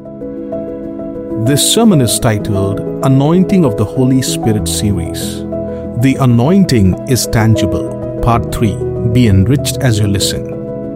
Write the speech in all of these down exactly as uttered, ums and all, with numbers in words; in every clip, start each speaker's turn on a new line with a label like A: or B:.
A: This sermon is titled Anointing of the Holy Spirit Series. The anointing is tangible. Part three. Be enriched as you listen.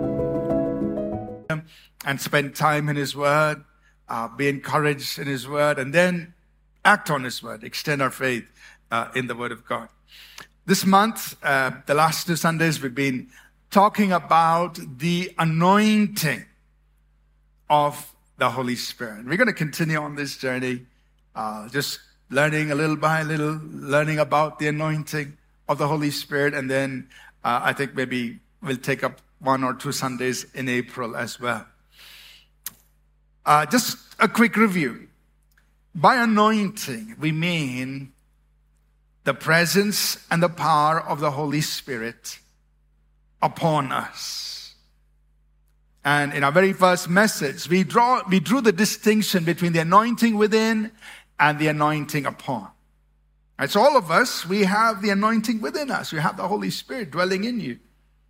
B: And spend time in His Word, uh, be encouraged in His Word, and then act on His Word, extend our faith uh, in the Word of God. This month, uh, the last two Sundays, we've been talking about the anointing of the Holy Spirit. We're going to continue on this journey, uh, just learning a little by little, learning about the anointing of the Holy Spirit, and then uh, I think maybe we'll take up one or two Sundays in April as well. Uh, just a quick review. By anointing, we mean the presence and the power of the Holy Spirit upon us. And in our very first message, we draw we drew the distinction between the anointing within and the anointing upon. And so all of us, we have the anointing within us. We have the Holy Spirit dwelling in you.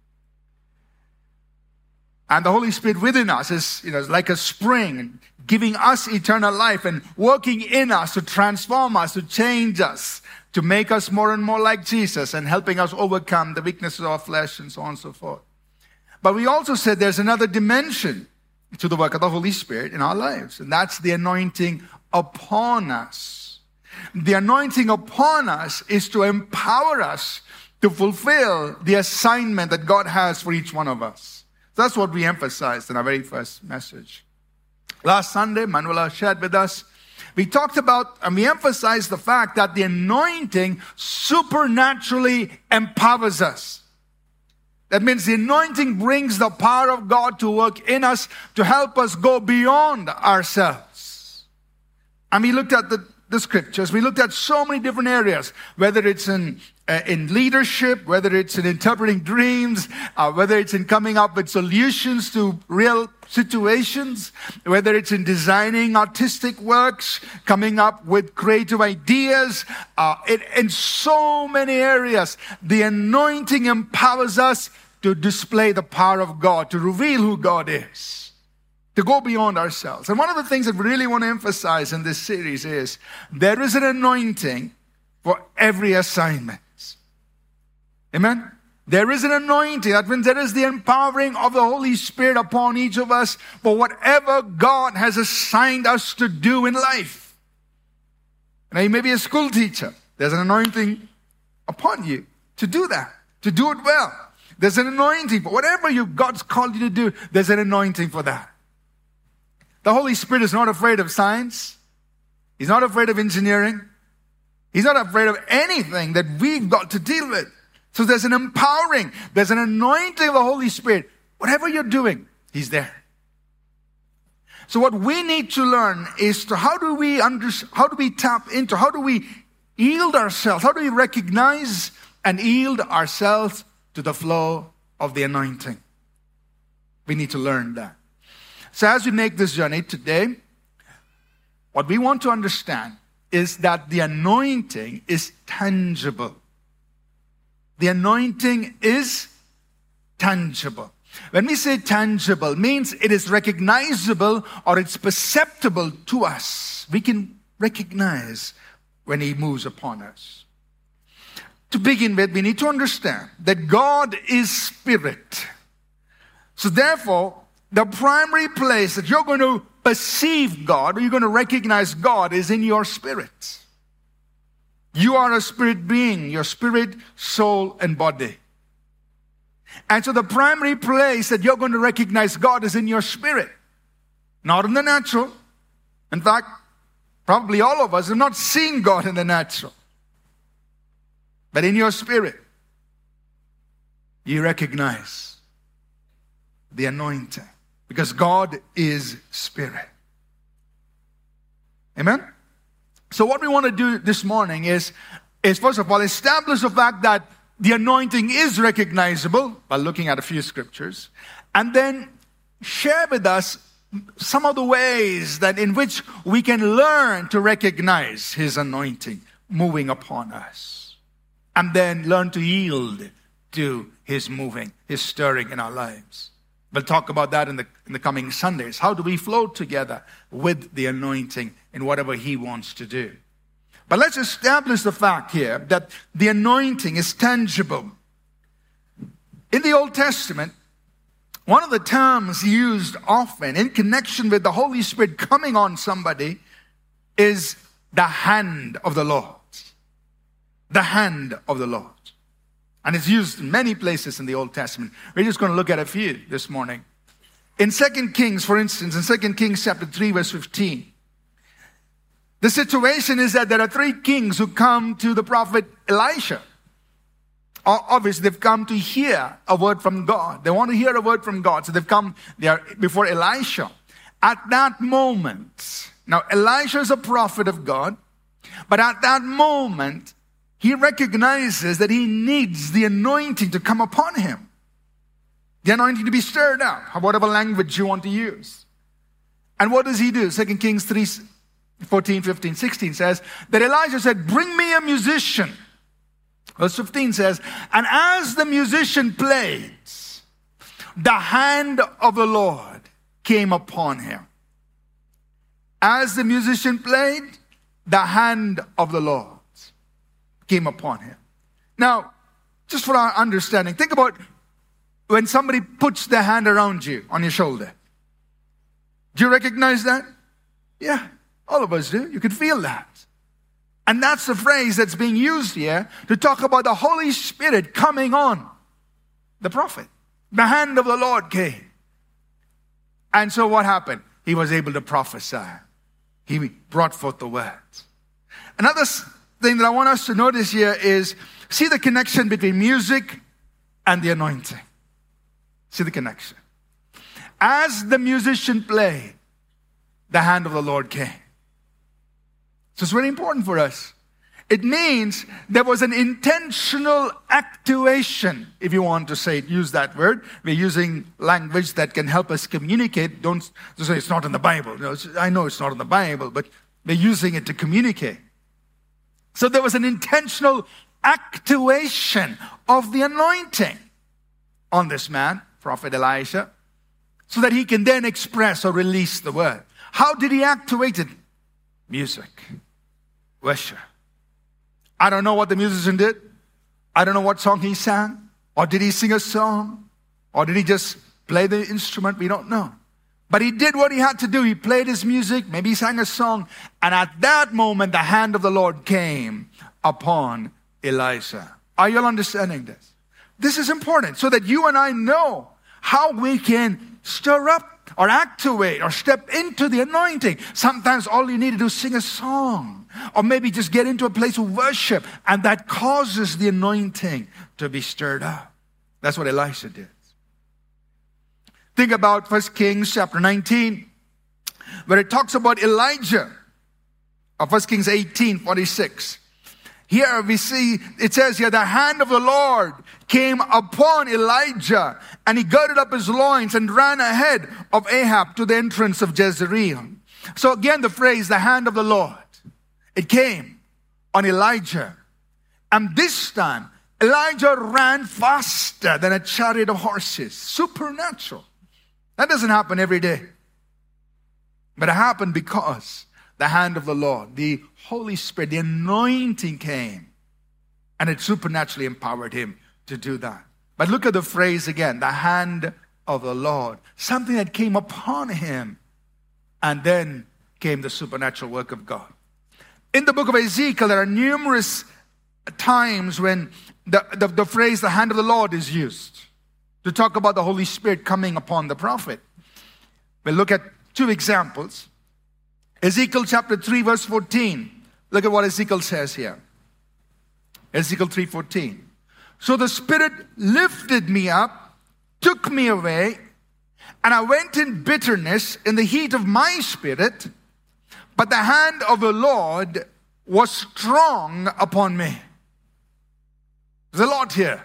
B: And the Holy Spirit within us is, you know, like a spring, giving us eternal life and working in us to transform us, to change us, to make us more and more like Jesus and helping us overcome the weaknesses of our flesh and so on and so forth. But we also said there's another dimension to the work of the Holy Spirit in our lives, and that's the anointing upon us. The anointing upon us is to empower us to fulfill the assignment that God has for each one of us. So that's what we emphasized in our very first message. Last Sunday, Manuela shared with us, we talked about and we emphasized the fact that the anointing supernaturally empowers us. That means the anointing brings the power of God to work in us to help us go beyond ourselves. And we looked at the, the scriptures. We looked at so many different areas, whether it's in uh, in leadership, whether it's in interpreting dreams, uh, whether it's in coming up with solutions to real situations, whether it's in designing artistic works, coming up with creative ideas, uh, in, in so many areas, the anointing empowers us to display the power of God, to reveal who God is, to go beyond ourselves. And one of the things that we really want to emphasize in this series is there is an anointing for every assignment. Amen? There is an anointing. That means there is the empowering of the Holy Spirit upon each of us for whatever God has assigned us to do in life. Now, you may be a school teacher. There's an anointing upon you to do that, to do it well. There's an anointing for whatever you God's called you to do. There's an anointing for that. The Holy Spirit is not afraid of science. He's not afraid of engineering. He's not afraid of anything that we've got to deal with. So there's an empowering, there's an anointing of the Holy Spirit. Whatever you're doing, He's there. So what we need to learn is to how do we under, how do we tap into, how do we yield ourselves, how do we recognize and yield ourselves to the flow of the anointing? We need to learn that. So as we make this journey today, what we want to understand is that the anointing is tangible. The anointing is tangible. When we say tangible, it means it is recognizable or it's perceptible to us. We can recognize when He moves upon us. To begin with, we need to understand that God is spirit. So therefore, the primary place that you're going to perceive God or you're going to recognize God is in your spirit. You are a spirit being, your spirit, soul, and body. And so the primary place that you're going to recognize God is in your spirit, not in the natural. In fact, probably all of us have not seen God in the natural. But in your spirit, you recognize the anointing because God is spirit. Amen? So what we want to do this morning is, is first of all, establish the fact that the anointing is recognizable by looking at a few scriptures, and then share with us some of the ways that in which we can learn to recognize His anointing moving upon us, and then learn to yield to His moving, His stirring in our lives. We'll talk about that in the, in the coming Sundays. How do we flow together with the anointing in whatever He wants to do? But let's establish the fact here that the anointing is tangible. In the Old Testament, one of the terms used often in connection with the Holy Spirit coming on somebody is the hand of the Lord. The hand of the Lord. And it's used in many places in the Old Testament. We're just going to look at a few this morning. In Second Kings, for instance, in Second Kings chapter three, verse fifteen, the situation is that there are three kings who come to the prophet Elisha. Obviously, they've come to hear a word from God. They want to hear a word from God. So they've come there before Elisha. At that moment, now Elisha is a prophet of God, but at that moment, he recognizes that he needs the anointing to come upon him. The anointing to be stirred up, whatever language you want to use. And what does he do? Second Kings three, fourteen, fifteen, sixteen says that Elijah said, bring me a musician. Verse fifteen says, and as the musician played, the hand of the Lord came upon him. As the musician played, the hand of the Lord came upon him. Now, just for our understanding, think about when somebody puts their hand around you on your shoulder. Do you recognize that? Yeah, all of us do. You can feel that. And that's the phrase that's being used here to talk about the Holy Spirit coming on the prophet. The hand of the Lord came. And so what happened? He was able to prophesy. He brought forth the words. Another thing that I want us to notice here is, see the connection between music and the anointing. See the connection. As the musician played, the hand of the Lord came. So it's very important for us. It means there was an intentional actuation, if you want to say it, use that word. We're using language that can help us communicate. Don't say it's not in the Bible. No, I know it's not in the Bible, but we're using it to communicate. So there was an intentional actuation of the anointing on this man, Prophet Elisha, so that he can then express or release the word. How did he actuate it? Music. Worship. I don't know what the musician did. I don't know what song he sang. Or did he sing a song? Or did he just play the instrument? We don't know. But he did what he had to do. He played his music. Maybe he sang a song. And at that moment, the hand of the Lord came upon Elisha. Are you all understanding this? This is important so that you and I know how we can stir up or activate or step into the anointing. Sometimes all you need to do is sing a song. Or maybe just get into a place of worship. And that causes the anointing to be stirred up. That's what Elisha did. Think about First Kings chapter nineteen, where it talks about Elijah. Or First Kings eighteen, forty-six. Here we see, it says here, the hand of the Lord came upon Elijah, and he girded up his loins and ran ahead of Ahab to the entrance of Jezreel. So again, the phrase, the hand of the Lord, it came on Elijah. And this time, Elijah ran faster than a chariot of horses. Supernatural. That doesn't happen every day. But it happened because the hand of the Lord, the Holy Spirit, the anointing came. And it supernaturally empowered him to do that. But look at the phrase again, the hand of the Lord. Something that came upon him. And then came the supernatural work of God. In the book of Ezekiel, there are numerous times when the, the, the phrase, the hand of the Lord, is used to talk about the Holy Spirit coming upon the prophet. We'll look at two examples. Ezekiel chapter three, verse fourteen. Look at what Ezekiel says here. Ezekiel three fourteen. So the Spirit lifted me up, took me away, and I went in bitterness in the heat of my spirit, but the hand of the Lord was strong upon me. There's a lot here.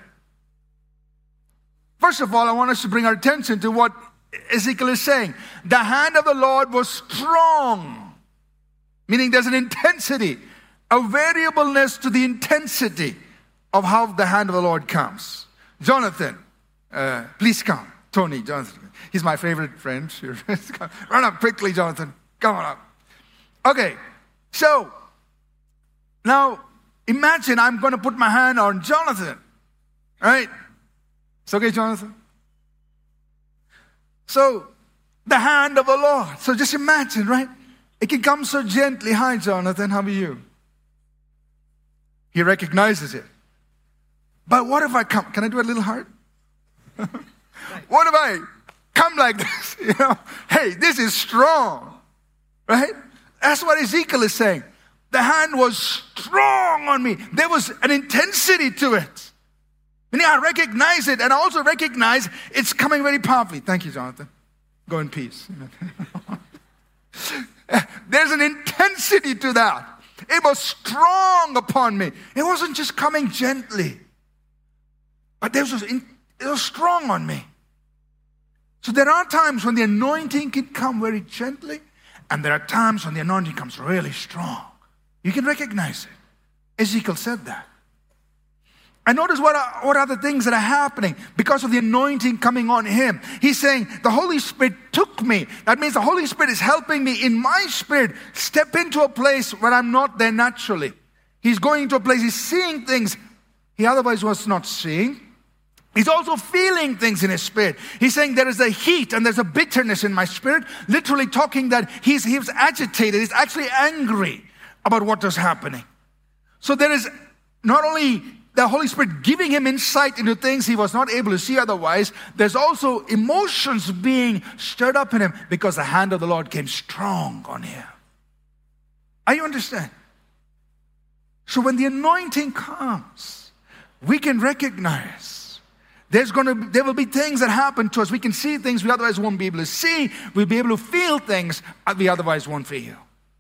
B: First of all, I want us to bring our attention to what Ezekiel is saying. The hand of the Lord was strong, meaning there's an intensity, a variableness to the intensity of how the hand of the Lord comes. Jonathan, uh, please come. Tony, Jonathan. He's my favorite friend. Run up quickly, Jonathan. Come on up. Okay, so now imagine I'm going to put my hand on Jonathan. Right? It's okay, Jonathan? So, the hand of the Lord. So just imagine, right? It can come so gently. Hi, Jonathan, how are you? He recognizes it. But what if I come? Can I do a little heart? What if I come like this? You know, hey, this is strong. Right? That's what Ezekiel is saying. The hand was strong on me. There was an intensity to it. And I recognize it, and I also recognize it's coming very powerfully. Thank you, Jonathan. Go in peace. There's an intensity to that. It was strong upon me. It wasn't just coming gently, but there was, it was strong on me. So there are times when the anointing can come very gently, and there are times when the anointing comes really strong. You can recognize it. Ezekiel said that. And notice what are, what are the things that are happening because of the anointing coming on him. He's saying, the Holy Spirit took me. That means the Holy Spirit is helping me in my spirit step into a place where I'm not there naturally. He's going into a place, he's seeing things he otherwise was not seeing. He's also feeling things in his spirit. He's saying there is a heat and there's a bitterness in my spirit. Literally talking that he's, he's agitated. He's actually angry about what is happening. So there is not only the Holy Spirit giving him insight into things he was not able to see otherwise, there's also emotions being stirred up in him because the hand of the Lord came strong on him. Are you understand? So when the anointing comes, we can recognize there's going to there will be things that happen to us. We can see things we otherwise won't be able to see. We'll be able to feel things we otherwise won't feel.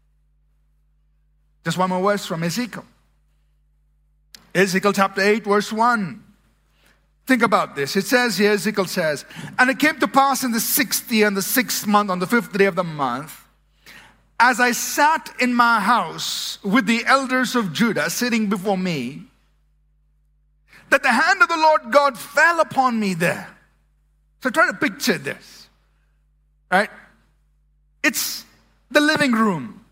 B: Just one more verse from Ezekiel. Ezekiel chapter eight, verse one. Think about this. It says here, Ezekiel says, and it came to pass in the sixth year, and the sixth month, on the fifth day of the month, as I sat in my house with the elders of Judah sitting before me, that the hand of the Lord God fell upon me there. So try to picture this. Right? It's the living room.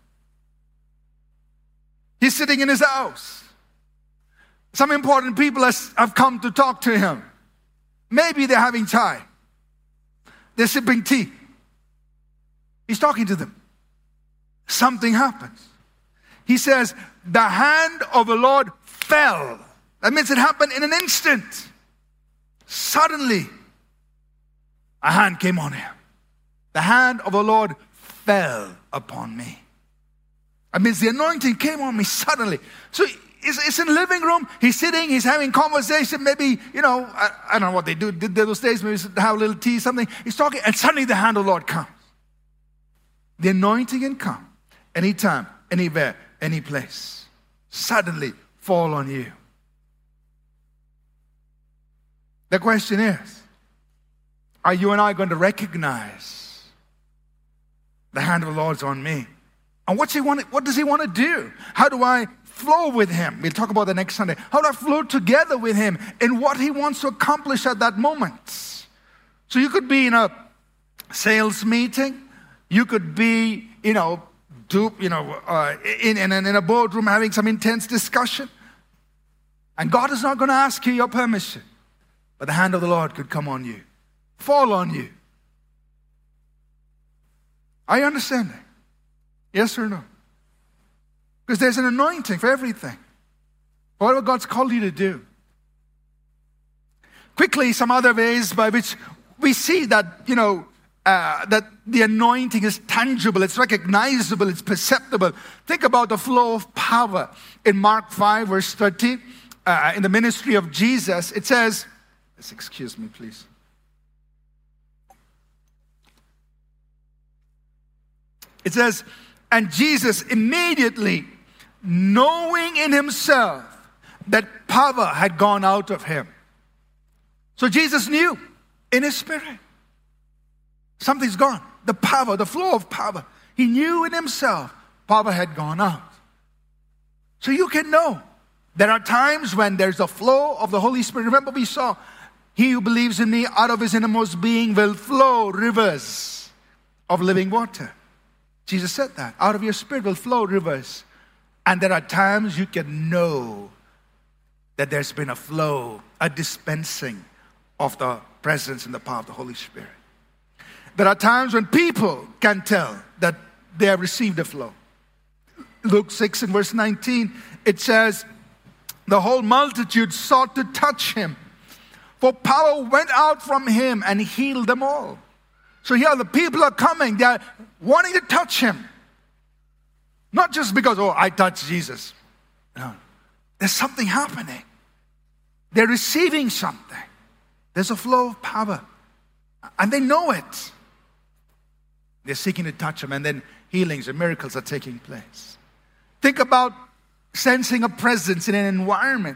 B: He's sitting in his house. Some important people have come to talk to him. Maybe they're having chai. They're sipping tea. He's talking to them. Something happens. He says, the hand of the Lord fell. That means it happened in an instant. Suddenly, a hand came on him. The hand of the Lord fell upon me. That means the anointing came on me suddenly. So It's, it's in the living room. He's sitting. He's having conversation. Maybe, you know, I, I don't know what they do did those days. Maybe have a little tea, something. He's talking, and suddenly the hand of the Lord comes. The anointing can come anytime, anywhere, any place. Suddenly fall on you. The question is, are you and I going to recognize the hand of the Lord's on me? And what's he want? What does he want to do? How do I flow with him? We'll talk about that next Sunday. How do I flow together with him in what he wants to accomplish at that moment? So you could be in a sales meeting. You could be, you know, do, you know, uh, in, in, in a boardroom having some intense discussion. And God is not going to ask you your permission. But the hand of the Lord could come on you. Fall on you. Are you understanding? Yes or no? Because there's an anointing for everything. Whatever God's called you to do. Quickly, some other ways by which we see that, you know, uh, that the anointing is tangible, it's recognizable, it's perceptible. Think about the flow of power. In Mark five, verse thirty, uh, in the ministry of Jesus, it says, excuse me, please. It says, and Jesus immediately, knowing in himself that power had gone out of him. So Jesus knew in his spirit, something's gone. The power, the flow of power. He knew in himself power had gone out. So you can know there are times when there's a flow of the Holy Spirit. Remember we saw He who believes in me, out of his innermost being will flow rivers of living water. Jesus said that. Out of your spirit will flow rivers. And there are times you can know that there's been a flow, a dispensing of the presence and the power of the Holy Spirit. There are times when people can tell that they have received a flow. Luke six and verse nineteen, it says, the whole multitude sought to touch him, for power went out from him and healed them all. So here the people are coming, they are wanting to touch him. Not just because, oh, I touched Jesus. No. There's something happening. They're receiving something. There's a flow of power. And they know it. They're seeking to touch him, and then healings and miracles are taking place. Think about sensing a presence in an environment.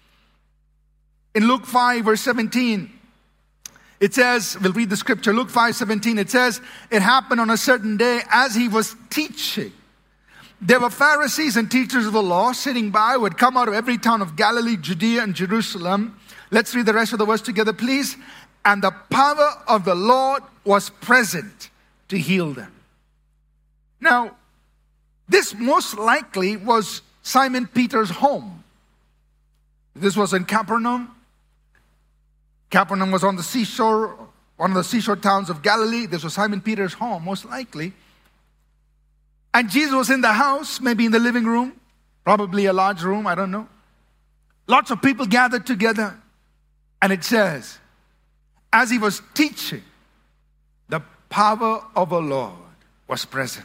B: In Luke five, verse seventeen, it says, we'll read the scripture, Luke five, seventeen, it says, it happened on a certain day as he was teaching. There were Pharisees and teachers of the law sitting by who had come out of every town of Galilee, Judea, and Jerusalem. Let's read the rest of the verse together, please. And the power of the Lord was present to heal them. Now, this most likely was Simon Peter's home. This was in Capernaum. Capernaum was on the seashore, one of the seashore towns of Galilee. This was Simon Peter's home, most likely. And Jesus was in the house, maybe in the living room, probably a large room, I don't know. Lots of people gathered together. And it says, as he was teaching, the power of the Lord was present.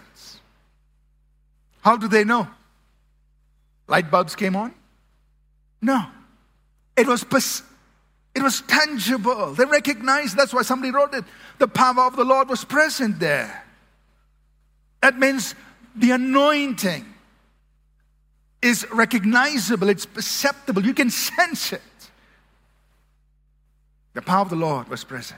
B: How do they know? Light bulbs came on? No. It was pers- it was tangible. They recognized, that's why somebody wrote it. The power of the Lord was present there. That means the anointing is recognizable. It's perceptible. You can sense it. The power of the Lord was present.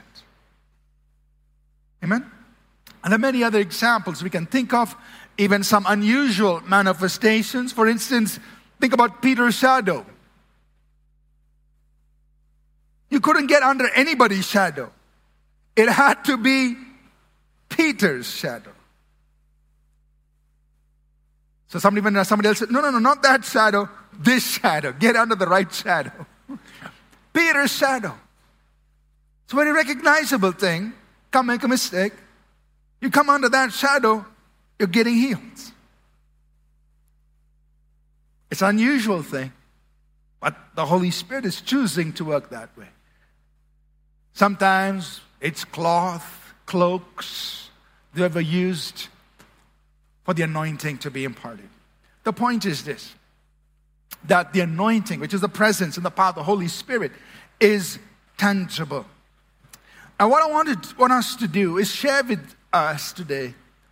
B: Amen? And there are many other examples we can think of, even some unusual manifestations. For instance, think about Peter's shadow. You couldn't get under anybody's shadow. It had to be Peter's shadow. So somebody, when somebody else said, no, no, no, not that shadow, this shadow. Get under the right shadow. Peter's shadow. It's a very recognizable thing. Can't make a mistake. You come under that shadow, you're getting healed. It's an unusual thing, but the Holy Spirit is choosing to work that way. Sometimes it's cloth, cloaks they were used for the anointing to be imparted. The point is this, that the anointing, which is the presence and the power of the Holy Spirit, is tangible. And what I wanted, want us to do is share with us today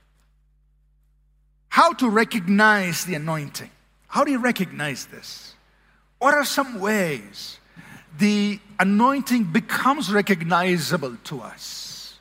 B: how to recognize the anointing. How do you recognize this? What are some ways the anointing becomes recognizable to us?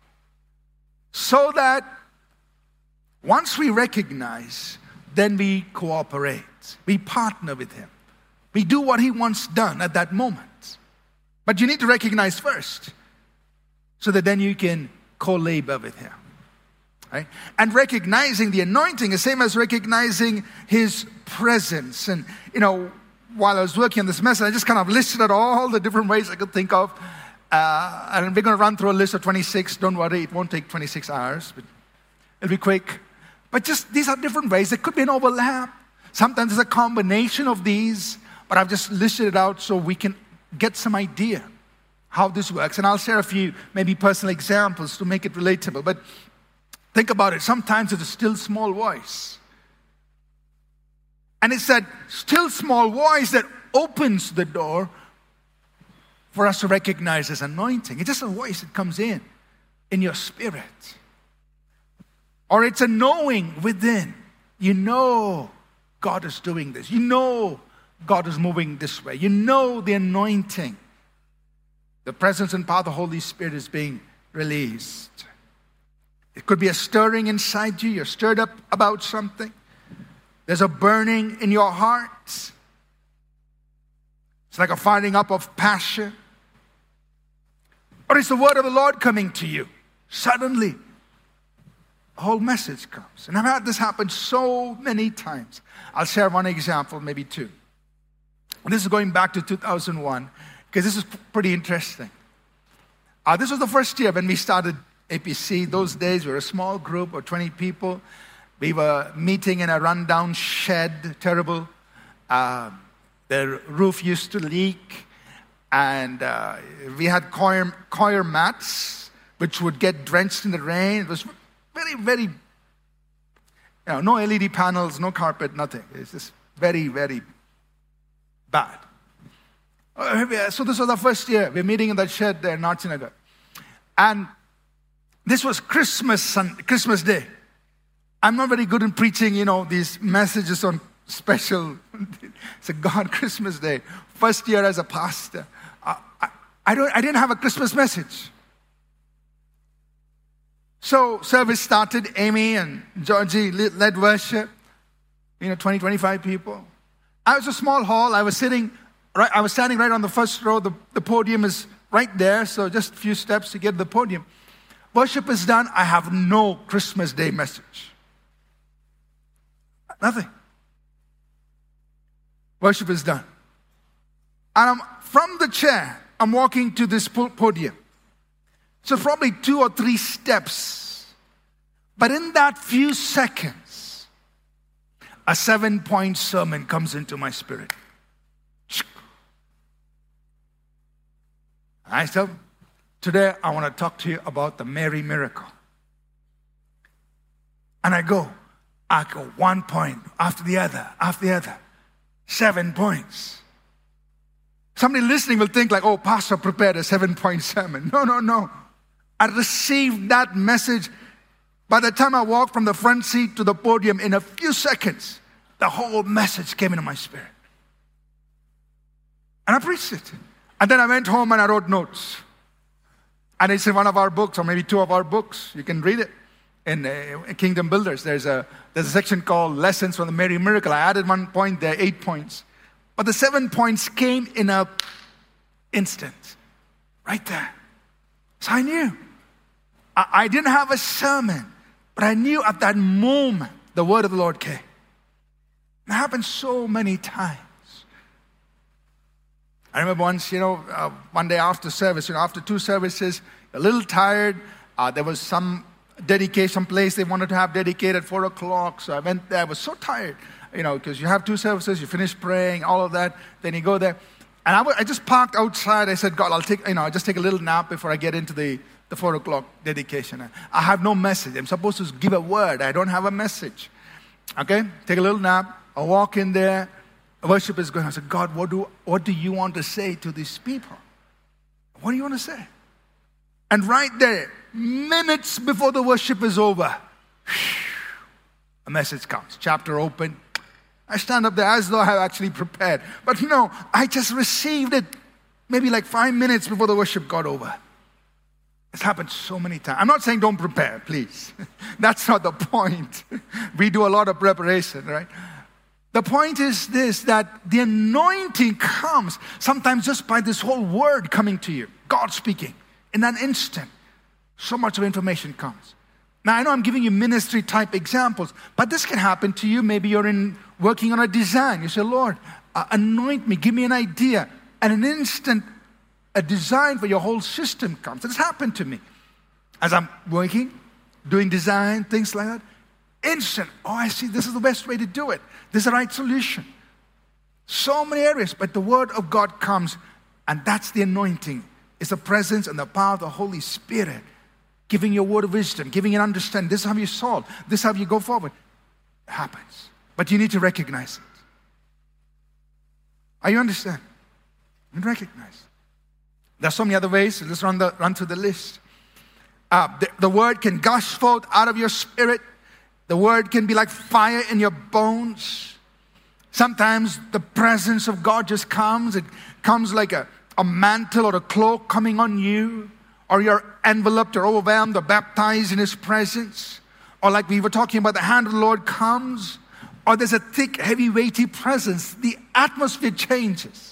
B: So that once we recognize, then we cooperate. We partner with Him. We do what He wants done at that moment. But you need to recognize first, so that then you can co-labor with Him. Right? And recognizing the anointing is same as recognizing His presence. And, you know, while I was working on this message, I just kind of listed out all the different ways I could think of. Uh, and we're going to run through a list of twenty-six. Don't worry, it won't take twenty-six hours. But it'll be quick. But just these are different ways. There could be an overlap. Sometimes there's a combination of these. But I've just listed it out so we can get some idea how this works. And I'll share a few maybe personal examples to make it relatable. But think about it. Sometimes it's a still small voice. And it's that still small voice that opens the door for us to recognize His anointing. It's just a voice that comes in, in your spirit. Or it's a knowing within. You know God is doing this. You know God is moving this way. You know the anointing. The presence and power of the Holy Spirit is being released. It could be a stirring inside you. You're stirred up about something. There's a burning in your heart. It's like a firing up of passion. Or it's the word of the Lord coming to you. Suddenly, a whole message comes. And I've had this happen so many times. I'll share one example, maybe two. This is going back to two thousand one, because this is pretty interesting. Uh, this was the first year when we started A P C. Those days, we were a small group of twenty people. We were meeting in a rundown shed, terrible. Uh, the roof used to leak. And uh, we had coir, coir mats, which would get drenched in the rain. It was very, very, you know, no L E D panels, no carpet, nothing. It's just very, very bad. Uh, so this was our first year. We're meeting in that shed there in Narsinagar. And this was Christmas Sunday, Christmas Day. I'm not very good in preaching, you know, these messages on special. It's a God Christmas Day. First year as a pastor. I, I, I, don't, I didn't have a Christmas message. So service started. Amy and Georgie led worship. You know, twenty, twenty-five people. I was a small hall. I was sitting, right, I was standing right on the first row. The, the podium is right there, so just a few steps to get to the podium. Worship is done. I have no Christmas Day message. Nothing. Worship is done. And I'm from the chair, I'm walking to this podium. So probably two or three steps. But in that few seconds, a seven-point sermon comes into my spirit. I said, today I want to talk to you about the Mary miracle. And I go, I go one point after the other, after the other. Seven points. Somebody listening will think like, oh, pastor prepared a seven-point sermon. No, no, no. I received that message. By the time I walked from the front seat to the podium, in a few seconds, the whole message came into my spirit. And I preached it. And then I went home and I wrote notes. And it's in one of our books, or maybe two of our books. You can read it in uh, Kingdom Builders. There's a, there's a section called Lessons from the Mary Miracle. I added one point there, eight points. But the seven points came in an instant, right there. So I knew. I, I didn't have a sermon, but I knew at that moment the word of the Lord came. It happened so many times. I remember once, you know, uh, one day after service, you know, after two services, a little tired. Uh, there was some dedication place they wanted to have dedicated at four o'clock. So I went there. I was so tired, you know, because you have two services, you finish praying, all of that. Then you go there. And I, w- I just parked outside. I said, God, I'll take, you know, I'll just take a little nap before I get into the, the four o'clock dedication. I have no message. I'm supposed to give a word. I don't have a message. Okay? Take a little nap. I walk in there. Worship is going. I said, God, what do, what do you want to say to these people? What do you want to say? And right there, minutes before the worship is over, a message comes. Chapter open. I stand up there as though I have actually prepared. But no, I just received it maybe like five minutes before the worship got over. It's happened so many times. I'm not saying don't prepare, please. That's not the point. We do a lot of preparation, right? The point is this, that the anointing comes sometimes just by this whole word coming to you. God speaking. In an instant, so much of information comes. Now, I know I'm giving you ministry type examples, but this can happen to you. Maybe you're in working on a design. You say, Lord, uh, anoint me, give me an idea. And in an instant, a design for your whole system comes. It's happened to me. As I'm working, doing design, things like that. Instant, oh, I see, this is the best way to do it. This is the right solution. So many areas, but the word of God comes, and that's the anointing. It's the presence and the power of the Holy Spirit giving you a word of wisdom, giving you an understanding. This is how you solve. This is how you go forward. It happens. But you need to recognize it. Are you understand? You recognize. There's so many other ways. So let's run, the, run through the list. Uh, the, the word can gush forth out of your spirit. The word can be like fire in your bones. Sometimes the presence of God just comes. It comes like a, a mantle or a cloak coming on you. Or you're enveloped or overwhelmed or baptized in His presence. Or like we were talking about, the hand of the Lord comes. Or there's a thick, heavy, weighty presence. The atmosphere changes.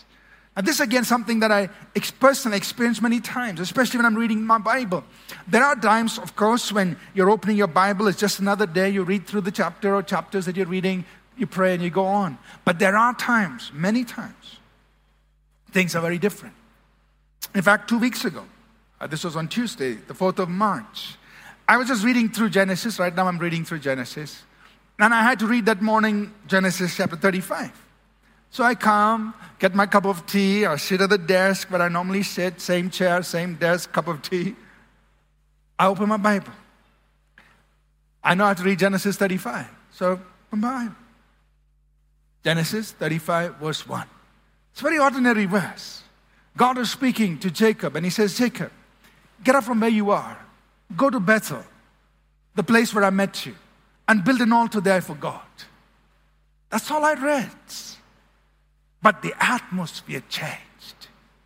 B: And this, again, something that I ex- personally experienced many times, especially when I'm reading my Bible. There are times, of course, when you're opening your Bible, it's just another day, you read through the chapter or chapters that you're reading, you pray and you go on. But there are times, many times, things are very different. In fact, two weeks ago, uh, this was on Tuesday, the fourth of March, I was just reading through Genesis. Right now I'm reading through Genesis. And I had to read that morning Genesis chapter thirty-five. So I come, get my cup of tea, I sit at the desk where I normally sit, same chair, same desk, cup of tea. I open my Bible. I know how to read Genesis thirty-five. So, open my Bible. Genesis thirty-five, verse one. It's a very ordinary verse. God is speaking to Jacob, and he says, Jacob, get up from where you are. Go to Bethel, the place where I met you, and build an altar there for God. That's all I read. But the atmosphere changed.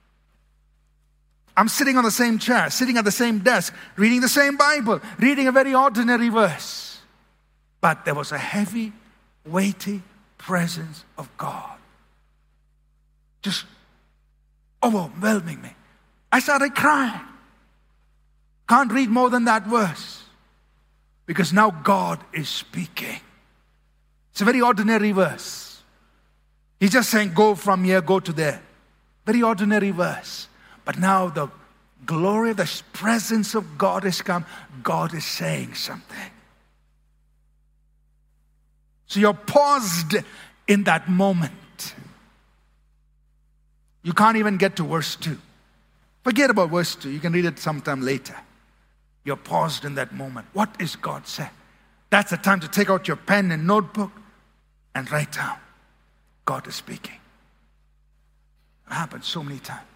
B: I'm sitting on the same chair, sitting at the same desk, reading the same Bible, reading a very ordinary verse. But there was a heavy, weighty presence of God. Just overwhelming me. I started crying. Can't read more than that verse. Because now God is speaking. It's a very ordinary verse. He's just saying, go from here, go to there. Very ordinary verse. But now the glory of the presence of God has come. God is saying something. So you're paused in that moment. You can't even get to verse two. Forget about verse two. You can read it sometime later. You're paused in that moment. What is God saying? That's the time to take out your pen and notebook and write down. God is speaking. It happens so many times.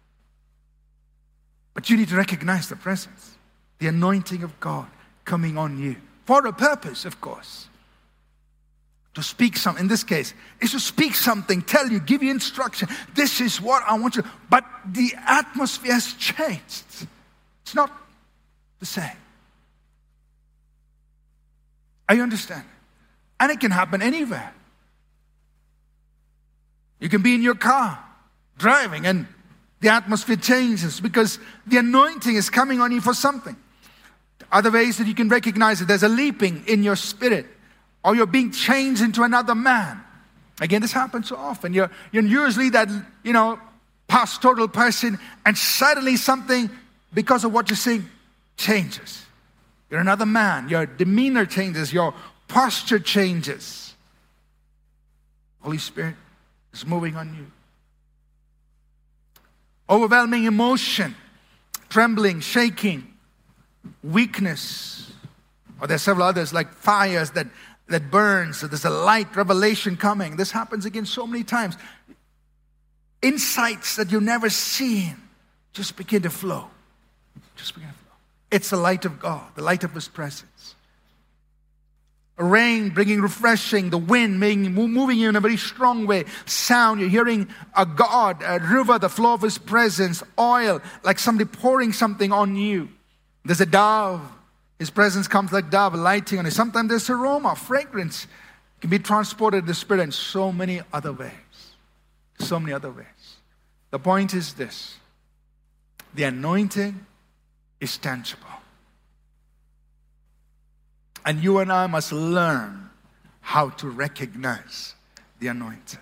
B: But you need to recognize the presence, the anointing of God coming on you. For a purpose, of course. To speak something, in this case, is to speak something, tell you, give you instruction. This is what I want you. But the atmosphere has changed. It's not the same. Are you understanding? And it can happen anywhere. You can be in your car, driving, and the atmosphere changes because the anointing is coming on you for something. Other ways that you can recognize it, there's a leaping in your spirit, or you're being changed into another man. Again, this happens so often. You're, you're usually that, you know, pastoral person, and suddenly something, because of what you're seeing, changes. You're another man. Your demeanor changes. Your posture changes. Holy Spirit is moving on you. Overwhelming emotion, trembling, shaking, weakness. Or there's several others like fires that, that burns. So there's a light revelation coming. This happens again so many times. Insights that you've never seen just begin to flow. Just begin to flow. It's the light of God, the light of His presence. A rain bringing refreshing, the wind making, moving you in a very strong way. Sound, you're hearing a God, a river, the flow of His presence. Oil, like somebody pouring something on you. There's a dove. His presence comes like dove, lighting on it. Sometimes there's aroma, fragrance. It can be transported in the Spirit in so many other ways. So many other ways. The point is this. The anointing is tangible. And you and I must learn how to recognize the anointing.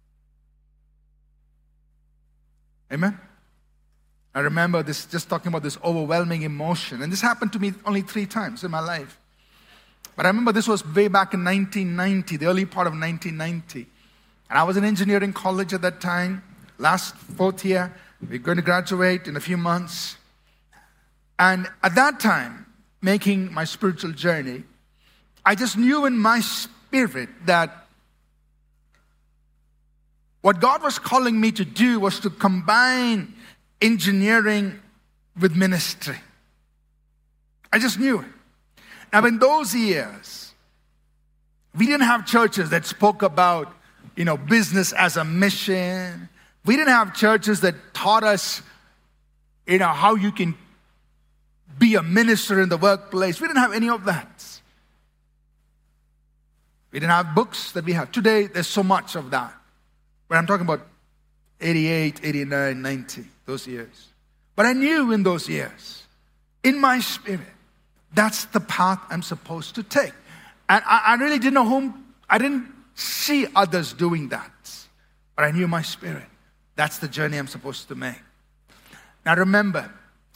B: Amen? I remember this, just talking about this overwhelming emotion. And this happened to me only three times in my life. But I remember this was way back in nineteen ninety, the early part of nineteen ninety. And I was in engineering college at that time, last fourth year. We're going to graduate in a few months. And at that time, making my spiritual journey, I just knew in my spirit that what God was calling me to do was to combine engineering with ministry. I just knew it. Now, in those years, we didn't have churches that spoke about, you know, business as a mission. We didn't have churches that taught us, you know, how you can be a minister in the workplace. We didn't have any of that. We didn't have books that we have. Today, there's so much of that. But I'm talking about eighty-eight, eighty-nine, ninety, those years. But I knew in those years, in my spirit, that's the path I'm supposed to take. And I, I really didn't know whom, I didn't see others doing that. But I knew in my spirit, that's the journey I'm supposed to make. Now remember,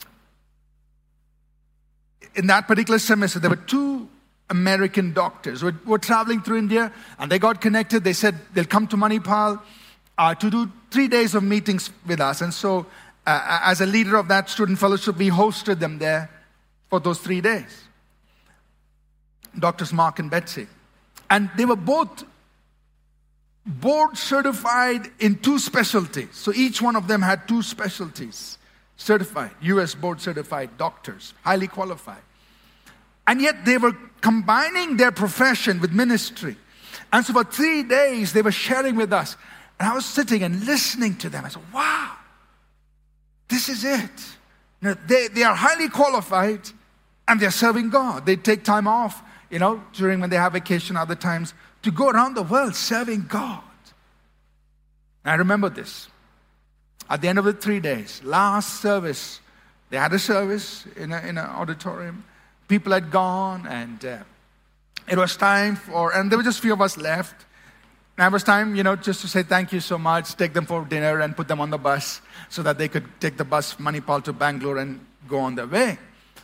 B: in that particular semester, there were two American doctors who were, were traveling through India, and they got connected. They said they'll come to Manipal uh, to do three days of meetings with us. And so, uh, as a leader of that student fellowship, we hosted them there for those three days. Doctors Mark and Betsy. And they were both board certified in two specialties. So each one of them had two specialties. Certified, U S board certified doctors, highly qualified. And yet they were combining their profession with ministry. And so for three days they were sharing with us. And I was sitting and listening to them. I said, wow, this is it. You know, they, they are highly qualified and they're serving God. They take time off, you know, during when they have vacation, other times, to go around the world serving God. And I remember this. At the end of the three days, last service, they had a service in a, in an auditorium. People had gone, and uh, it was time for, and there were just a few of us left. And it was time, you know, just to say thank you so much, take them for dinner and put them on the bus so that they could take the bus from Manipal to Bangalore and go on their way.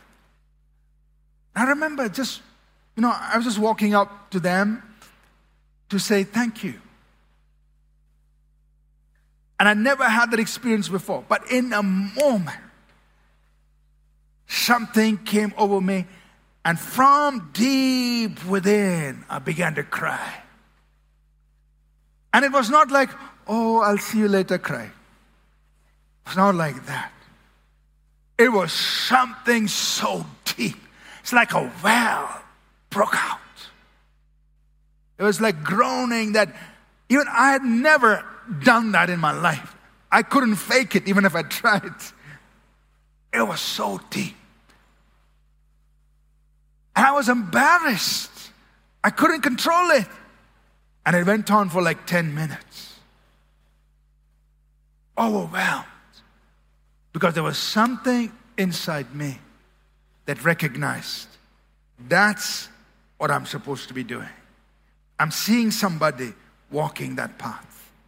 B: I remember just, you know, I was just walking up to them to say thank you. And I never had that experience before. But in a moment, something came over me. And from deep within, I began to cry. And it was not like, oh, I'll see you later cry. It was not like that. It was something so deep. It's like a well broke out. It was like groaning that even I had never done that in my life. I couldn't fake it even if I tried. It was so deep. And I was embarrassed. I couldn't control it. And it went on for like ten minutes. Overwhelmed. Because there was something inside me that recognized that's what I'm supposed to be doing. I'm seeing somebody walking that path.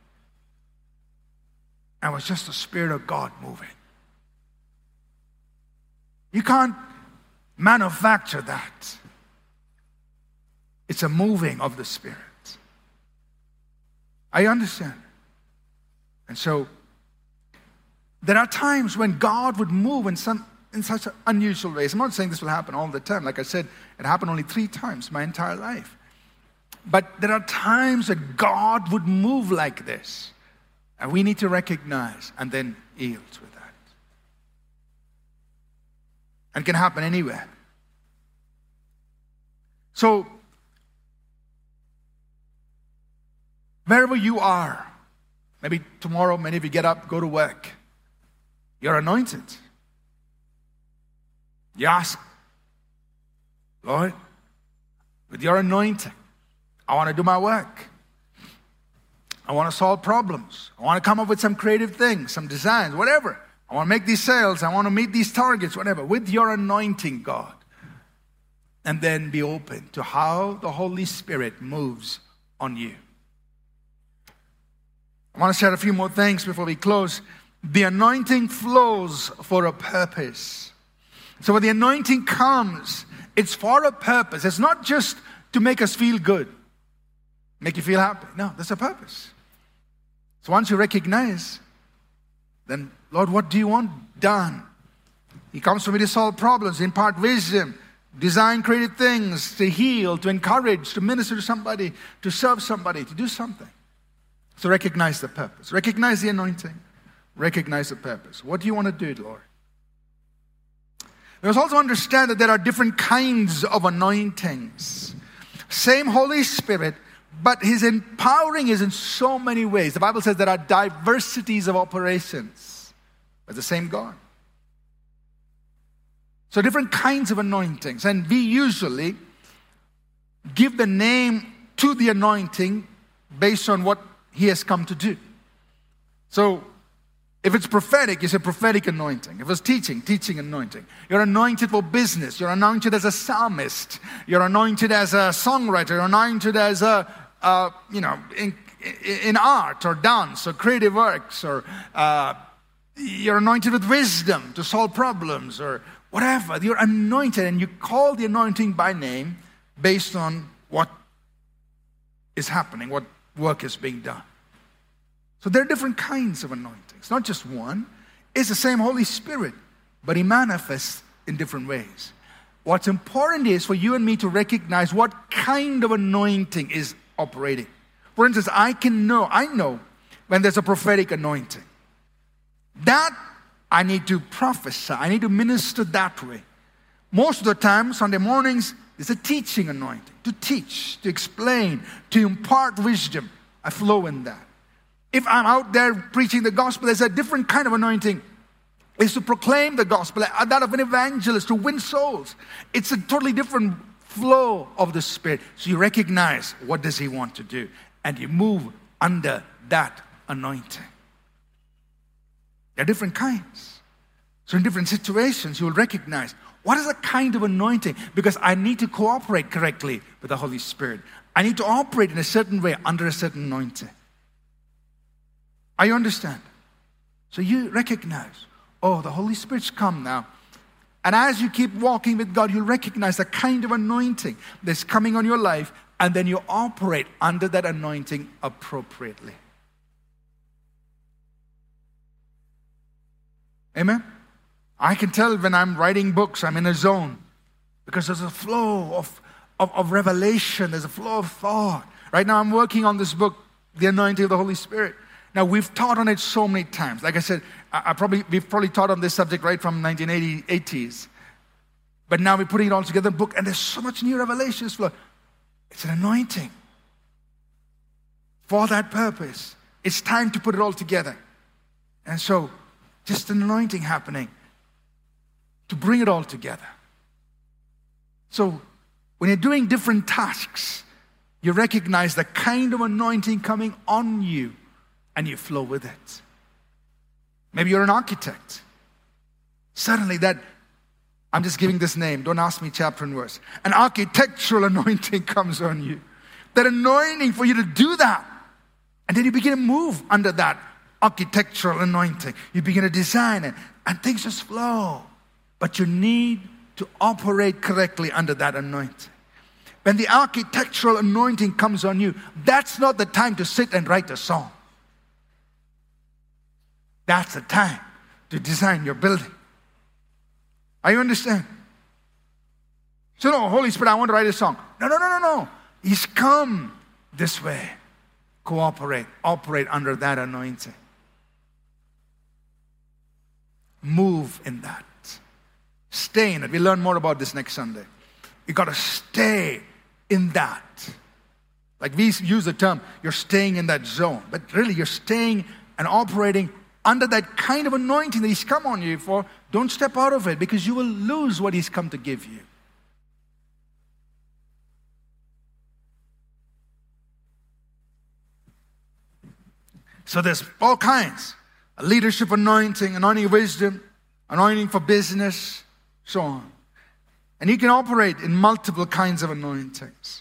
B: And it was just the Spirit of God moving. You can't manufacture that. It's a moving of the Spirit. I understand. And so, there are times when God would move in some in such unusual ways. I'm not saying this will happen all the time. Like I said, it happened only three times my entire life. But there are times that God would move like this. And we need to recognize and then yield with that. And it can happen anywhere. So, wherever you are, maybe tomorrow, many of you get up, go to work. You're anointed. You ask, Lord, with your anointing, I want to do my work. I want to solve problems. I want to come up with some creative things, some designs, whatever. I want to make these sales. I want to meet these targets, whatever. With your anointing, God. And then be open to how the Holy Spirit moves on you. I want to share a few more things before we close. The anointing flows for a purpose. So when the anointing comes, it's for a purpose. It's not just to make us feel good, make you feel happy. No, there's a purpose. So once you recognize, then, Lord, what do you want done? He comes for me to solve problems, impart wisdom, design creative things, to heal, to encourage, to minister to somebody, to serve somebody, to do something. So recognize the purpose. Recognize the anointing. Recognize the purpose. What do you want to do, Lord? We must also understand that there are different kinds of anointings. Same Holy Spirit, but His empowering is in so many ways. The Bible says there are diversities of operations, but the same God. So different kinds of anointings. And we usually give the name to the anointing based on what He has come to do. So If it's prophetic, it's a prophetic anointing. If it's teaching, teaching anointing. You're anointed for business. You're anointed as a psalmist. You're anointed as a songwriter. You're anointed as a, uh, you know, in, in art or dance or creative works. Or uh, you're anointed with wisdom to solve problems or whatever. You're anointed, and you call the anointing by name based on what is happening, what work is being done. So there are different kinds of anointings, not just one. It's the same Holy Spirit, but He manifests in different ways. What's important is for you and me to recognize what kind of anointing is operating. For instance, I can know, I know when there's a prophetic anointing. That I need to prophesy, I need to minister that way. Most of the time, Sunday mornings, it's a teaching anointing, to teach, to explain, to impart wisdom. I flow in that. If I'm out there preaching the gospel, there's a different kind of anointing. It's to proclaim the gospel, that of an evangelist, to win souls. It's a totally different flow of the Spirit. So you recognize what does He want to do, and you move under that anointing. There are different kinds. So in different situations, you will recognize what is the kind of anointing, because I need to cooperate correctly with the Holy Spirit. I need to operate in a certain way under a certain anointing. Are you understand? So you recognize, oh, the Holy Spirit's come now. And as you keep walking with God, you'll recognize the kind of anointing that's coming on your life, and then you operate under that anointing appropriately. Amen? I can tell when I'm writing books, I'm in a zone, because there's a flow of, of, of revelation, there's a flow of thought. Right now I'm working on this book, The Anointing of the Holy Spirit. Now, we've taught on it so many times. Like I said, I, I probably we've probably taught on this subject right from nineteen eighties. But now we're putting it all together in a book, and there's so much new revelations flow. It's an anointing for that purpose. It's time to put it all together. And so, just an anointing happening to bring it all together. So, when you're doing different tasks, you recognize the kind of anointing coming on you, and you flow with it. Maybe you're an architect. Suddenly that, I'm just giving this name, don't ask me chapter and verse. An architectural anointing comes on you. That anointing for you to do that. And then you begin to move under that architectural anointing. You begin to design it, and things just flow. But you need to operate correctly under that anointing. When the architectural anointing comes on you, that's not the time to sit and write a song. That's the time to design your building. Are you understand? So no, Holy Spirit, I want to write a song. No, no, no, no, no. He's come this way. Cooperate, operate under that anointing. Move in that. Stay in it. We'll learn more about this next Sunday. You got to stay in that. Like we use the term, you're staying in that zone. But really, you're staying and operating under that kind of anointing that He's come on you for. Don't step out of it, because you will lose what He's come to give you. So there's all kinds. A leadership anointing, anointing of wisdom, anointing for business, so on. And you can operate in multiple kinds of anointings.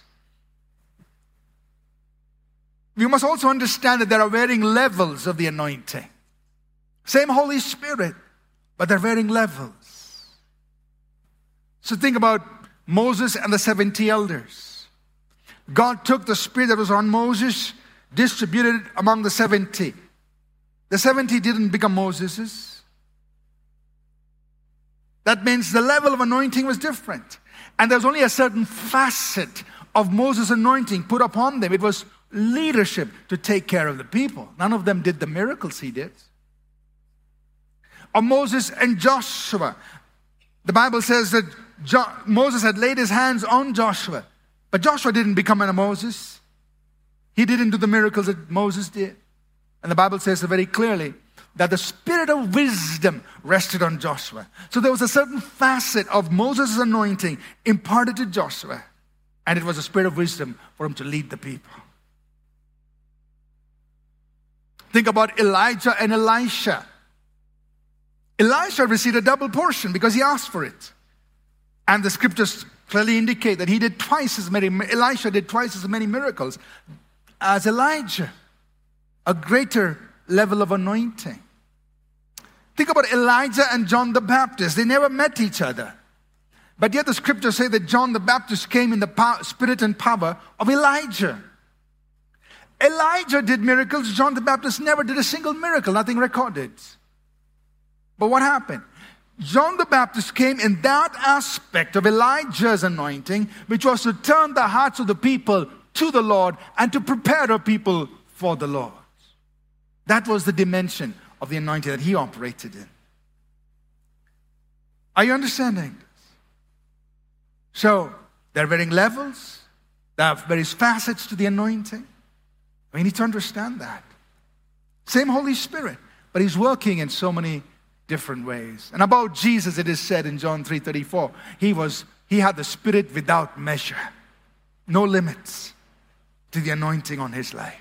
B: You must also understand that there are varying levels of the anointing. Same Holy Spirit, but they're varying levels. So think about Moses and the seventy elders. God took the Spirit that was on Moses, distributed it among the seventy. The seventy didn't become Moses's. That means the level of anointing was different. And there's only a certain facet of Moses' anointing put upon them. It was leadership to take care of the people. None of them did the miracles he did. Of Moses and Joshua, the Bible says that jo- Moses had laid his hands on Joshua, but Joshua didn't become a Moses. He didn't do the miracles that Moses did. And the Bible says very clearly that the spirit of wisdom rested on Joshua. So there was a certain facet of Moses' anointing imparted to Joshua, and it was a spirit of wisdom for him to lead the people. Think about Elijah and Elisha. Elisha received a double portion because he asked for it. And the scriptures clearly indicate that he did twice as many, Elisha did twice as many miracles as Elijah. A greater level of anointing. Think about Elijah and John the Baptist. They never met each other. But yet the scriptures say that John the Baptist came in the power, spirit and power of Elijah. Elijah did miracles. John the Baptist never did a single miracle. Nothing recorded. But what happened? John the Baptist came in that aspect of Elijah's anointing, which was to turn the hearts of the people to the Lord and to prepare the people for the Lord. That was the dimension of the anointing that he operated in. Are you understanding this? So, there are varying levels. There are various facets to the anointing. We need to understand that. Same Holy Spirit, but he's working in so many different ways. And about Jesus, it is said in John three thirty-four, he was he had the Spirit without measure. No limits to the anointing on his life.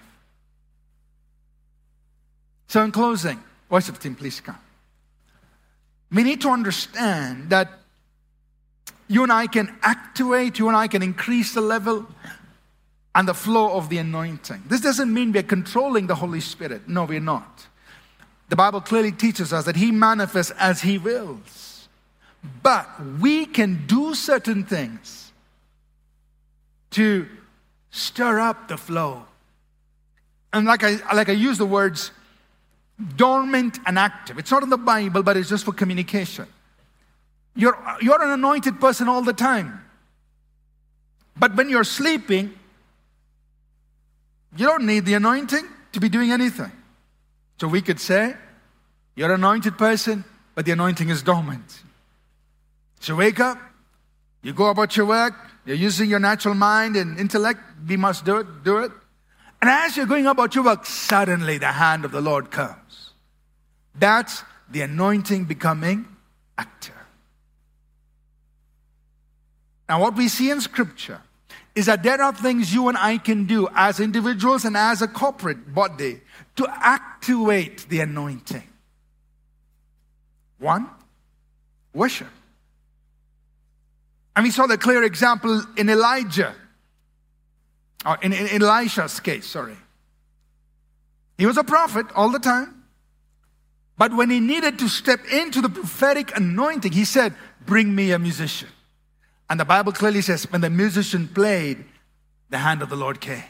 B: So in closing, worship team, please come. We need to understand that you and I can activate, you and I can increase the level and the flow of the anointing. This doesn't mean we're controlling the Holy Spirit. No, we're not. The Bible clearly teaches us that he manifests as he wills. But we can do certain things to stir up the flow. And like I, like I use the words dormant and active. It's not in the Bible, but it's just for communication. You're, you're an anointed person all the time. But when you're sleeping, you don't need the anointing to be doing anything. So we could say, you're an anointed person, but the anointing is dormant. So wake up, you go about your work, you're using your natural mind and intellect, we must do it, do it. And as you're going about your work, suddenly the hand of the Lord comes. That's the anointing becoming active. Now what we see in Scripture is that there are things you and I can do as individuals and as a corporate body to activate the anointing. One, worship. And we saw the clear example in Elijah, or in, in Elisha's case, sorry. He was a prophet all the time. But when he needed to step into the prophetic anointing, he said, bring me a musician. And the Bible clearly says, when the musician played, the hand of the Lord came.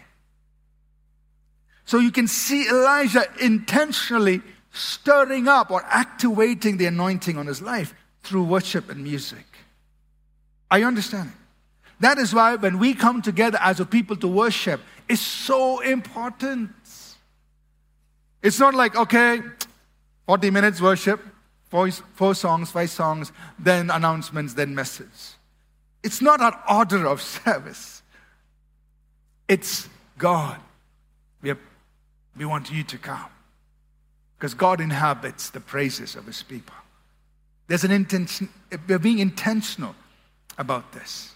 B: So you can see Elijah intentionally stirring up or activating the anointing on his life through worship and music. Are you understanding? That is why when we come together as a people to worship, it's so important. It's not like, okay, forty minutes worship, four, four songs, five songs, then announcements, then message. It's not an order of service. It's God. We, are, we want you to come. Because God inhabits the praises of his people. There's an intention, we're being intentional about this.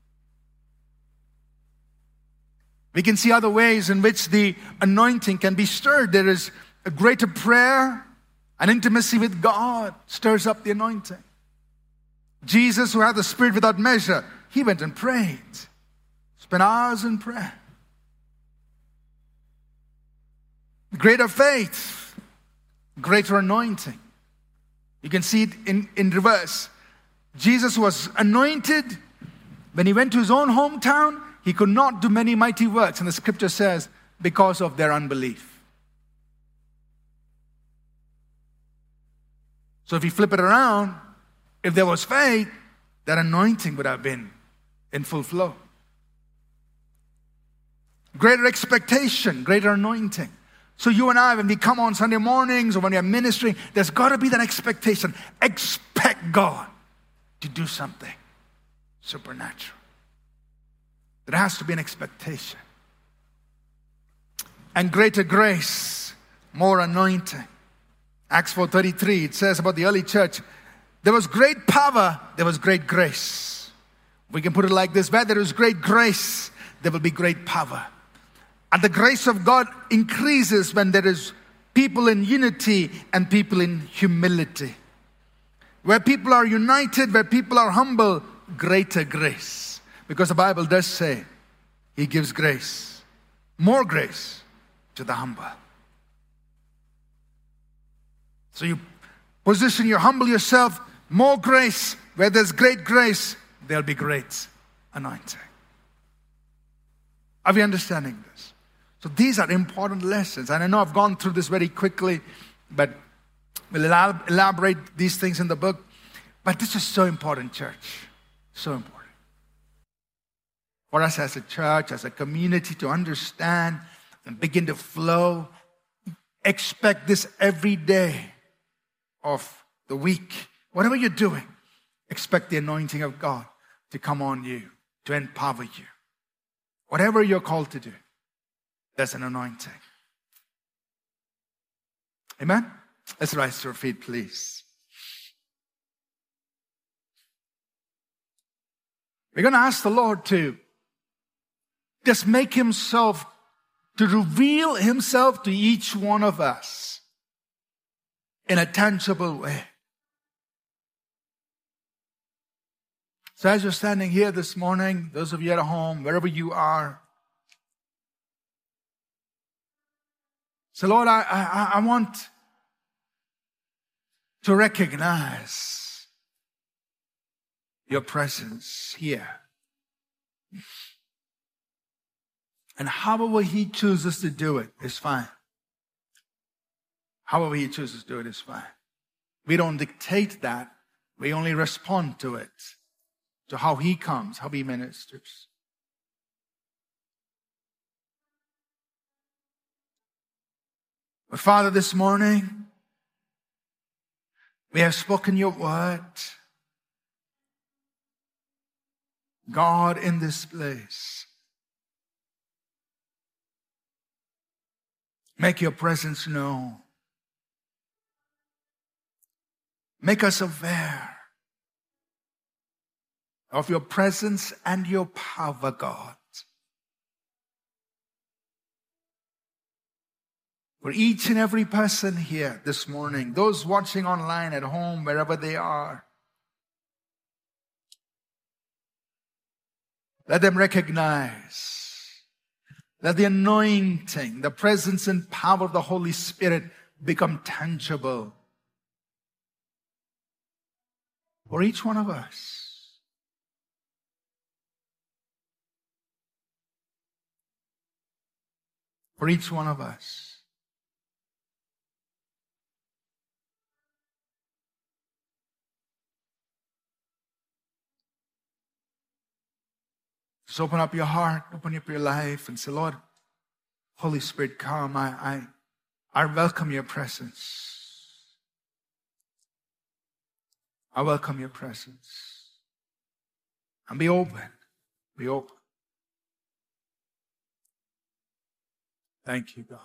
B: We can see other ways in which the anointing can be stirred. There is a greater prayer, an intimacy with God stirs up the anointing. Jesus, who had the Spirit without measure, he went and prayed. Spent hours in prayer. Greater faith, greater anointing. You can see it in, in reverse. Jesus was anointed. When he went to his own hometown, he could not do many mighty works. And the scripture says, because of their unbelief. So if you flip it around, if there was faith, that anointing would have been in full flow. Greater expectation, greater anointing. So you and I, when we come on Sunday mornings or when we are ministering, there's got to be that expectation. Expect God to do something supernatural. There has to be an expectation. And greater grace, more anointing. Acts four thirty-three, it says about the early church, there was great power, there was great grace. We can put it like this, where there is great grace, there will be great power. And the grace of God increases when there is people in unity and people in humility. Where people are united, where people are humble, greater grace. Because the Bible does say He gives grace, more grace to the humble. So you position, you humble yourself, more grace. Where there's great grace, there'll be great anointing. Are we understanding this? So these are important lessons. And I know I've gone through this very quickly, but we'll elaborate these things in the book. But this is so important, church. So important. For us as a church, as a community, to understand and begin to flow. Expect this every day of the week. Whatever you're doing, expect the anointing of God to come on you, to empower you. Whatever you're called to do, there's an anointing. Amen? Let's rise to our feet, please. We're going to ask the Lord to just make Himself, to reveal Himself to each one of us in a tangible way. So as you're standing here this morning, those of you at home, wherever you are, so Lord, I, I, I want to recognize your presence here. And however He chooses to do it is fine. However He chooses to do it is fine. We don't dictate that. We only respond to it, to how He comes, how He ministers. But Father, this morning, we have spoken your word. God, in this place, make your presence known. Make us aware of your presence and your power, God. For each and every person here this morning, those watching online at home, wherever they are, let them recognize that the anointing, the presence and power of the Holy Spirit become tangible for each one of us. For each one of us. Just open up your heart, open up your life, and say, Lord, Holy Spirit, come. I, I, I welcome your presence. I welcome your presence. And be open. Be open. Thank you, God.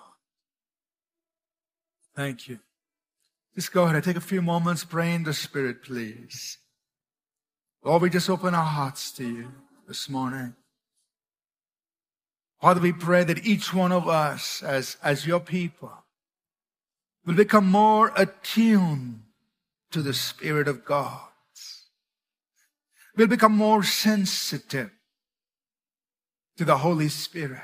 B: Thank you. Just go ahead and take a few moments, pray in the Spirit, please. Lord, we just open our hearts to you this morning. Father, we pray that each one of us as, as your people will become more attuned to the Spirit of God. We'll become more sensitive to the Holy Spirit.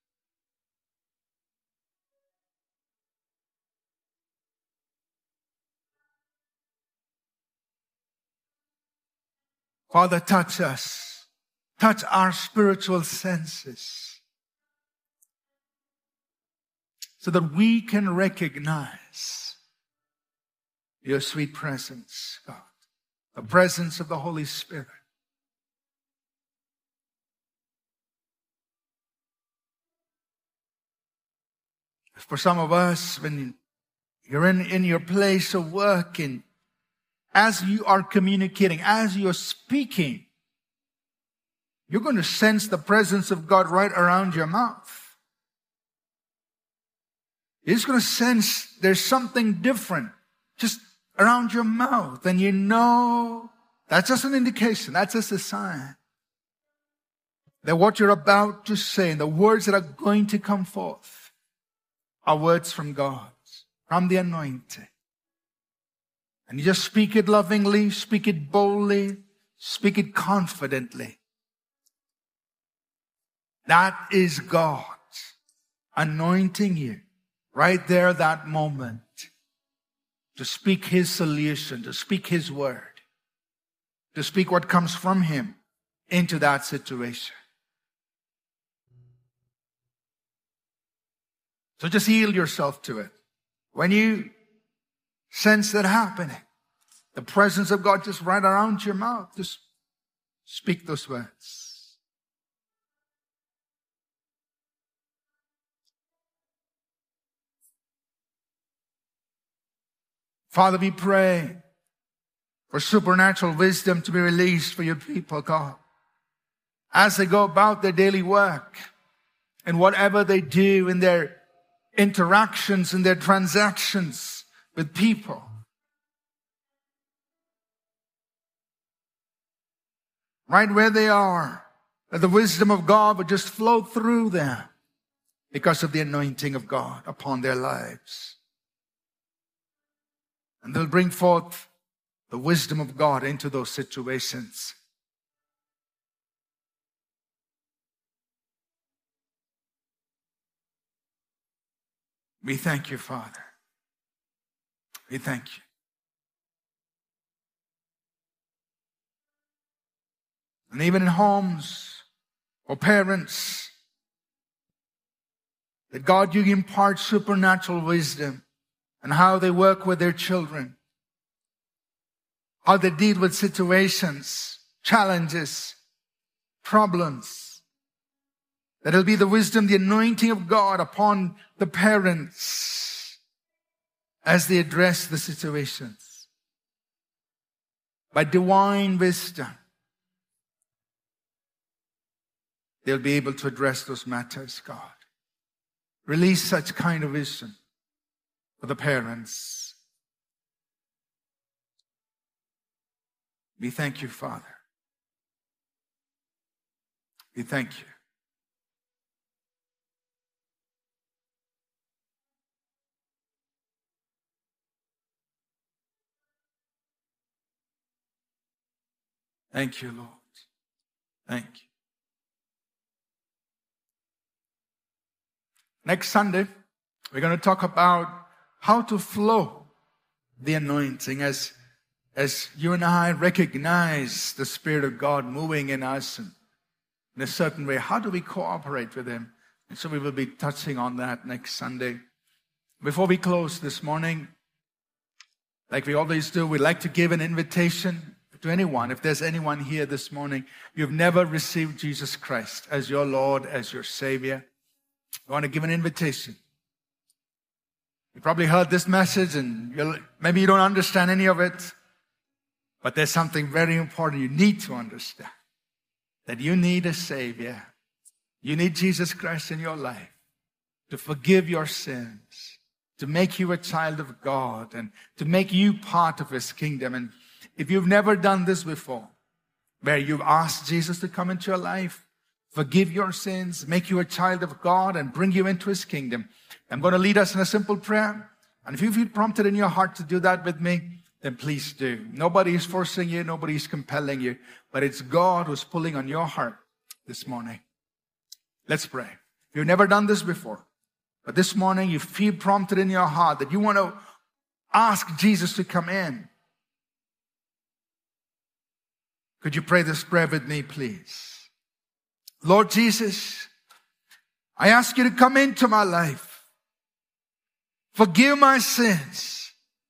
B: Father, touch us. Touch our spiritual senses so that we can recognize your sweet presence, God. The presence of the Holy Spirit. For some of us, when you're in, in your place of work, and as you are communicating, as you're speaking, you're going to sense the presence of God right around your mouth. You're just going to sense there's something different just around your mouth. And you know, that's just an indication. That's just a sign that what you're about to say and the words that are going to come forth are words from God, from the anointing. And you just speak it lovingly, speak it boldly, speak it confidently. That is God anointing you right there, that moment, to speak His solution, to speak His word, to speak what comes from Him into that situation. So just yield yourself to it. When you sense that happening, the presence of God just right around your mouth, just speak those words. Father, we pray for supernatural wisdom to be released for your people, God, as they go about their daily work and whatever they do in their interactions and their transactions with people. Right where they are, that the wisdom of God would just flow through them because of the anointing of God upon their lives. And they'll bring forth the wisdom of God into those situations. We thank you, Father. We thank you. And even in homes or parents, that God, you impart supernatural wisdom and how they work with their children, how they deal with situations, challenges, problems. That it'll be the wisdom, the anointing of God upon the parents as they address the situations. By divine wisdom, they'll be able to address those matters, God. Release such kind of wisdom for the parents. We thank you, Father. We thank you. Thank you, Lord. Thank you. Next Sunday, we're going to talk about how to flow the anointing as, as you and I recognize the Spirit of God moving in us and in a certain way. How do we cooperate with Him? And so we will be touching on that next Sunday. Before we close this morning, like we always do, we'd like to give an invitation to anyone. If there's anyone here this morning, you've never received Jesus Christ as your Lord, as your Savior, I want to give an invitation. You probably heard this message and you'll, maybe you don't understand any of it, but there's something very important you need to understand. That you need a Savior. You need Jesus Christ in your life to forgive your sins, to make you a child of God, and to make you part of His kingdom. And if you've never done this before, where you've asked Jesus to come into your life, forgive your sins, make you a child of God, and bring you into His kingdom, I'm going to lead us in a simple prayer. And if you feel prompted in your heart to do that with me, then please do. Nobody is forcing you. Nobody is compelling you. But it's God who's pulling on your heart this morning. Let's pray. If you've never done this before, but this morning you feel prompted in your heart that you want to ask Jesus to come in, could you pray this prayer with me, please? Lord Jesus, I ask you to come into my life. Forgive my sins.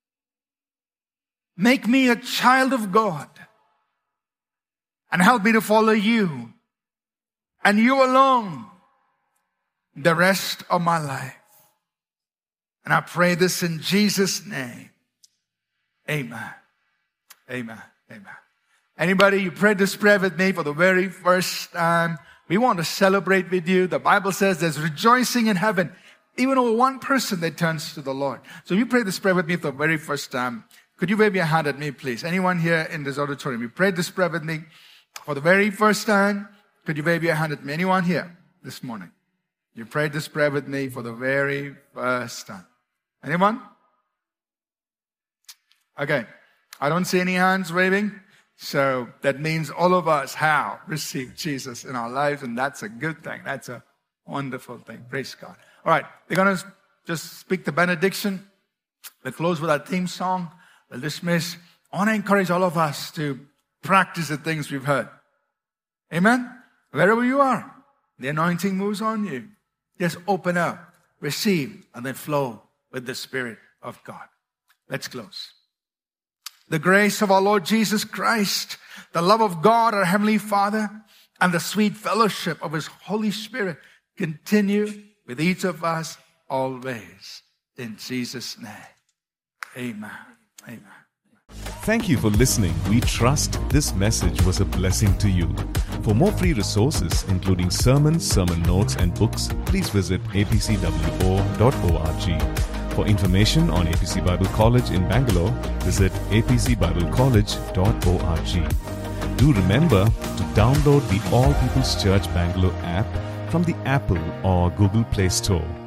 B: Make me a child of God. And help me to follow you. And you alone. The rest of my life. And I pray this in Jesus' name. Amen. Amen. Amen. Anybody, you prayed this prayer with me for the very first time, we want to celebrate with you. The Bible says there's rejoicing in heaven, even over one person that turns to the Lord. So you prayed this prayer with me for the very first time. Could you wave your hand at me, please? Anyone here in this auditorium, you prayed this prayer with me for the very first time. Could you wave your hand at me? Anyone here this morning? You prayed this prayer with me for the very first time. Anyone? Okay. I don't see any hands waving. So that means all of us have received Jesus in our lives, and that's a good thing. That's a wonderful thing. Praise God. All right, we're going to just speak the benediction. We'll close with our theme song. We'll dismiss. I want to encourage all of us to practice the things we've heard. Amen? Wherever you are, the anointing moves on you. Just open up, receive, and then flow with the Spirit of God. Let's close. The grace of our Lord Jesus Christ, the love of God, our Heavenly Father, and the sweet fellowship of His Holy Spirit continue with each of us always. In Jesus' name, amen. Amen.
C: Thank you for listening. We trust this message was a blessing to you. For more free resources, including sermons, sermon notes, and books, please visit a p c w o dot org. For information on A P C Bible College in Bangalore, visit a p c bible college dot org. Do remember to download the All People's Church Bangalore app from the Apple or Google Play Store.